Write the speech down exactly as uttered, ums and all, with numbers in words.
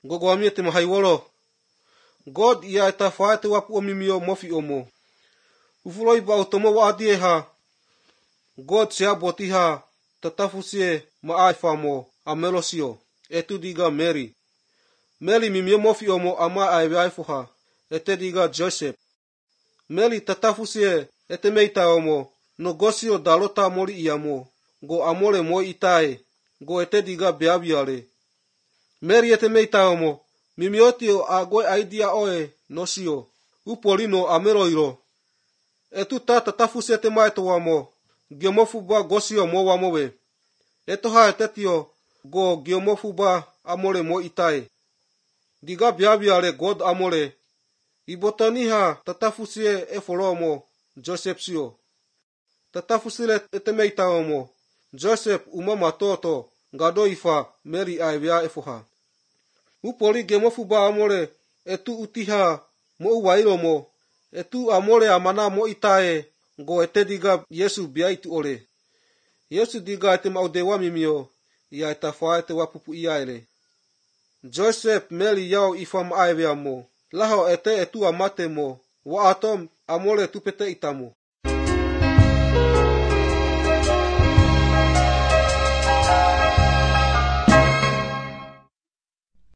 gogo amie te mahaiwolo. God ia eta whae te wapu o mimio mofi omo. Ufuroi ba utomo wa adie ha. God se aboti ha tatafusie maai famo amelosio. Etu diga Mary. Mary mimio mofi omo ama aiwaifu ha. Ete diga Joseph. Mary tatafusie ete meita omo. No gosio dalota mori iamo. Go amore moi itae. Go ete diga beabiale. Mary ete meita omo. Mimiotio agoi aidia oe nosio. Upolino ameroiro. Etu ta tatafusie ete maito wamo. Giomofu ba gosio mo wamowe. Eto ha etetio. Go giomofu ba amore moi itae. Diga beabiale God amore. Ibotaniha tatafusie eforomo Joseph sio. Tatafusile ete meita omo. Joseph umama toto gado ifa Mary aivea efoha. Upoli gemofu ba amore etu utiha mo uwairomo. Etu amore amana mo itae go ete diga Yesu biaitu ole. Yesu diga ete maudewa mimio. Ia eta faa ete wapupu iaele. Joseph Mary yao ifa maaivea mo. Laho ete etu amate mo. Wa atom amore tupete itamo.